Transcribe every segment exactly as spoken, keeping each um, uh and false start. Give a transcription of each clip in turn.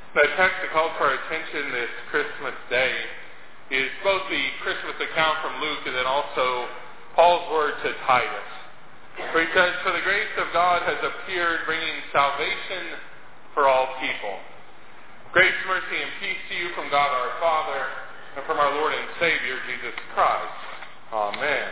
The text that calls for our attention this Christmas day is both the Christmas account from Luke and then also Paul's word to Titus. Where he says, "For the grace of God has appeared, bringing salvation for all people." Grace, mercy, and peace to you from God our Father and from our Lord and Savior, Jesus Christ. Amen.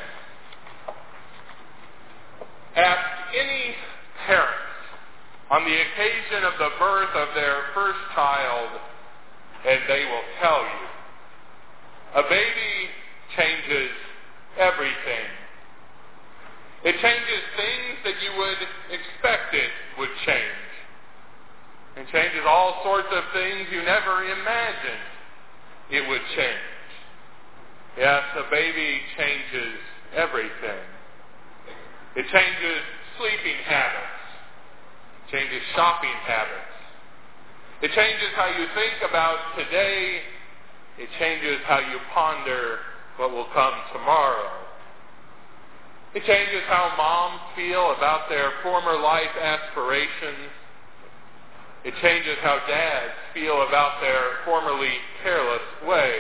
Ask any parent on the occasion of the birth of their first child, and they will tell you. A baby changes everything. It changes things that you would expect it would change. It changes all sorts of things you never imagined it would change. Yes, a baby changes everything. It changes sleeping habits. Changes shopping habits. It changes how you think about today. It changes how you ponder what will come tomorrow. It changes how moms feel about their former life aspirations. It changes how dads feel about their formerly careless ways.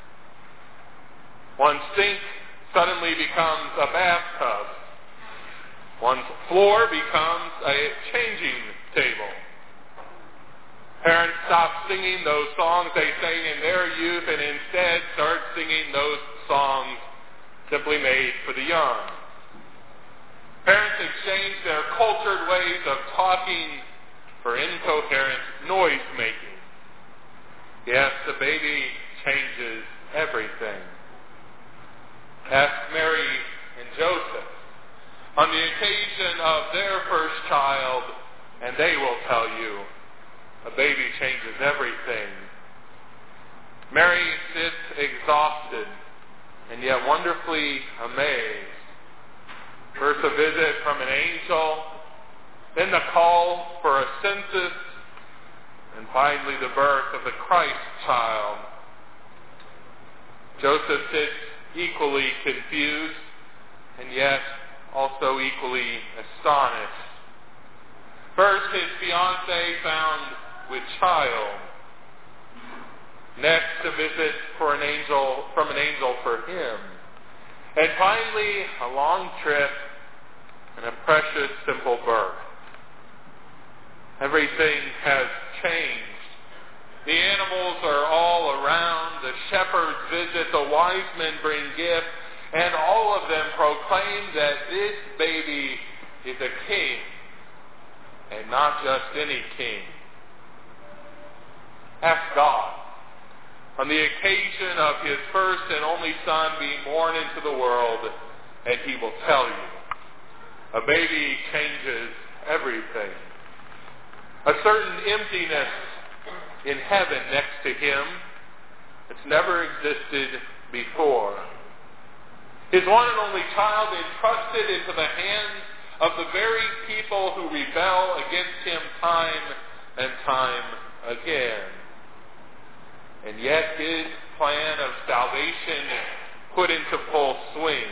One sink suddenly becomes a bathtub. One's floor becomes a changing table. Parents stop singing those songs they sang in their youth and instead start singing those songs simply made for the young. Parents exchange their cultured ways of talking for incoherent noise making. Yes, the baby changes everything. Ask Mary and Joseph on the occasion of their first child, and they will tell you, a baby changes everything. Mary sits exhausted and yet wonderfully amazed. First a visit from an angel, then the call for a census, and finally the birth of the Christ child. Joseph sits equally confused and yet also equally astonished. First, his fiancée found with child. Next, a visit for an angel from an angel for him. And finally, a long trip and a precious, simple birth. Everything has changed. The animals are all around. The shepherds visit. The wise men bring gifts. And all of them proclaim that this baby is a king, and not just any king. Ask God, on the occasion of his first and only son being born into the world, and he will tell you. A baby changes everything. A certain emptiness in heaven next to him that's never existed before. His one and only child entrusted into the hands of the very people who rebel against him time and time again. And yet his plan of salvation put into full swing.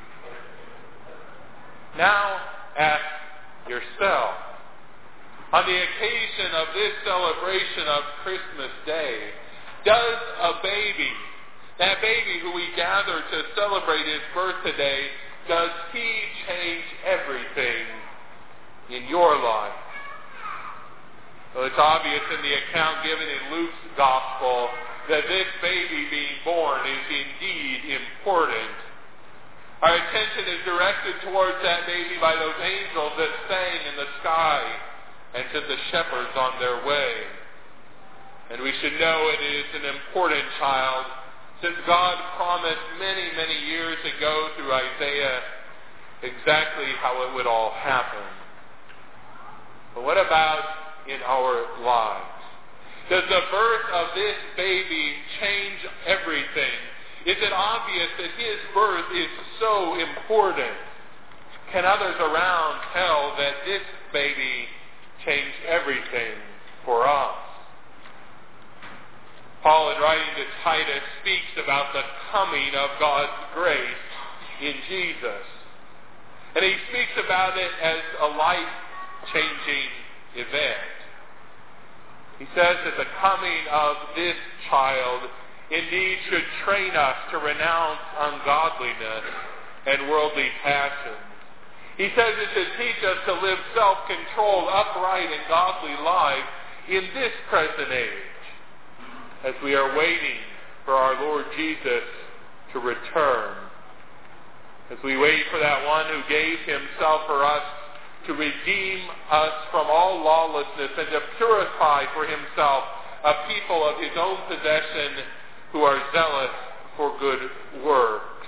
Now ask yourself, on the occasion of this celebration of Christmas Day, does a baby, that baby who we gather to celebrate his birth today, does he change everything in your life? Well, it's obvious in the account given in Luke's gospel that this baby being born is indeed important. Our attention is directed towards that baby by those angels that sang in the sky and to the shepherds on their way. And we should know it is an important child, since God promised many, many years ago through Isaiah exactly how it would all happen. But what about in our lives? Does the birth of this baby change everything? Is it obvious that his birth is so important? Can others around tell that this baby changed everything for us? Paul, in writing to Titus, speaks about the coming of God's grace in Jesus. And he speaks about it as a life-changing event. He says that the coming of this child indeed should train us to renounce ungodliness and worldly passions. He says it should teach us to live self-controlled, upright, and godly lives in this present age as we are waiting for our Lord Jesus to return. As we wait for that one who gave himself for us to redeem us from all lawlessness and to purify for himself a people of his own possession who are zealous for good works.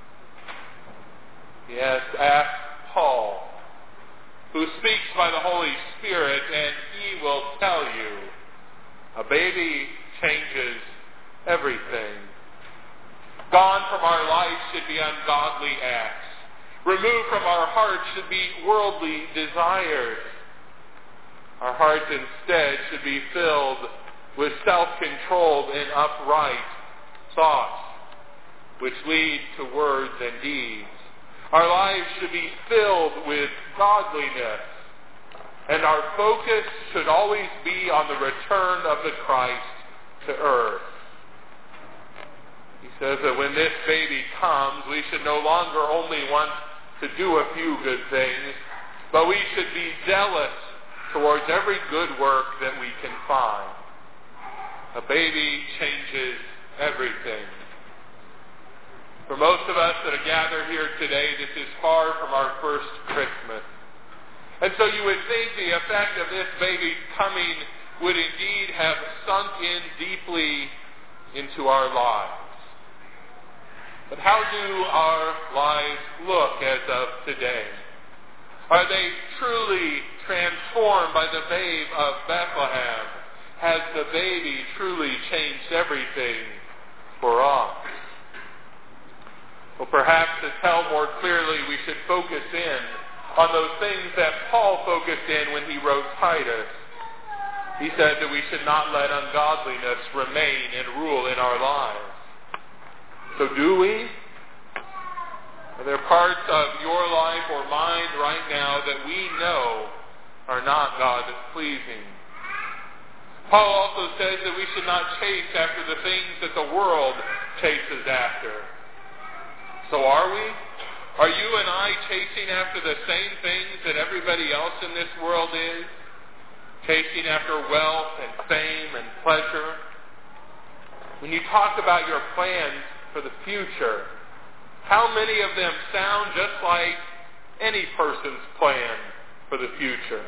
Yes, ask Paul, who speaks by the Holy Spirit, and he will tell you, a baby changes everything. Gone from our life should be ungodly acts. Removed from our hearts should be worldly desires. Our hearts instead should be filled with self-controlled and upright thoughts, which lead to words and deeds. Our lives should be filled with godliness, and our focus should always be on the return of the Christ to earth. He says that when this baby comes, we should no longer only want to do a few good things, but we should be zealous towards every good work that we can find. A baby changes everything. For most of us that are gathered here today, this is far from our first Christmas. And so you would think the effect of this baby coming would indeed have sunk in deeply into our lives. But how do our lives look as of today? Are they truly transformed by the babe of Bethlehem? Has the baby truly changed everything for us? Well, perhaps to tell more clearly, we should focus in on those things that Paul focused in when he wrote Titus. He said that we should not let ungodliness remain and rule in our lives. So do we? Are there parts of your life or mine right now that we know are not God-pleasing? Paul also says that we should not chase after the things that the world chases after. So are we? Are you and I chasing after the same things that everybody else in this world is? Chasing after wealth and fame and pleasure? When you talk about your plans for the future, how many of them sound just like any person's plan for the future?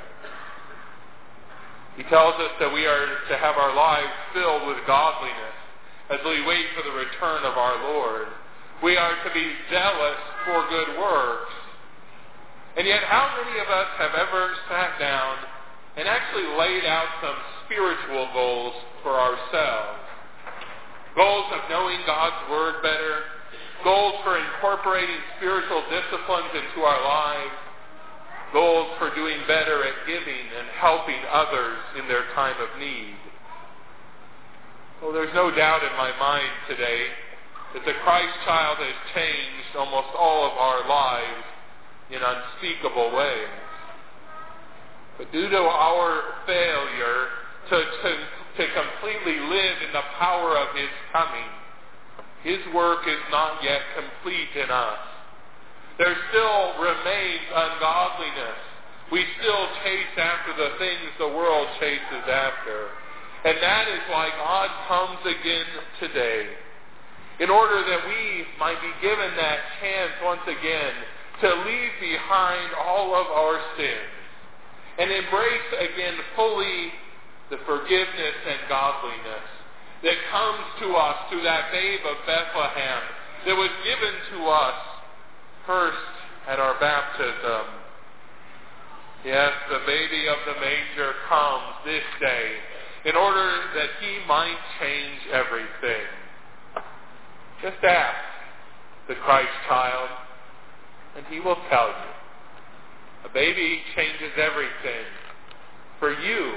He tells us that we are to have our lives filled with godliness as we wait for the return of our Lord. We are to be zealous for good works. And yet, how many of us have ever sat down and actually laid out some spiritual goals for ourselves? Goals of knowing God's Word better, goals for incorporating spiritual disciplines into our lives, goals for doing better at giving and helping others in their time of need. Well, there's no doubt in my mind today that the Christ child has changed almost all of our lives in unspeakable ways. But due to our failure to, to, to completely live in the power of his coming, his work is not yet complete in us. There still remains ungodliness. We still chase after the things the world chases after. And that is why God comes again today, in order that we might be given that chance once again to leave behind all of our sins and embrace again fully the forgiveness and godliness that comes to us through that babe of Bethlehem that was given to us first at our baptism. Yes, the baby of the manger comes this day in order that he might change everything. Just ask the Christ child, and he will tell you. A baby changes everything. For you,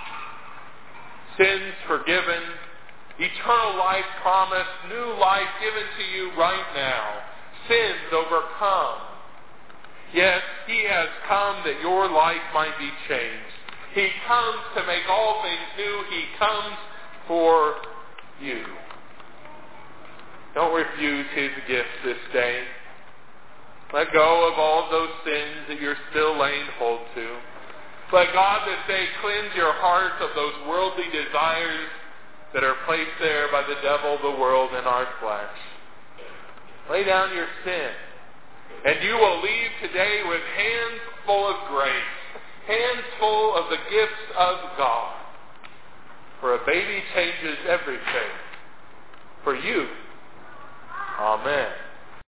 sins forgiven, eternal life promised, new life given to you right now, sins overcome. Yes, he has come that your life might be changed. He comes to make all things new. He comes for you. Don't refuse His gifts this day. Let go of all of those sins that you're still laying hold to. Let God this day cleanse your hearts of those worldly desires that are placed there by the devil, the world, and our flesh. Lay down your sin, and you will leave today with hands full of grace, hands full of the gifts of God. For a baby changes everything. For you. Amen.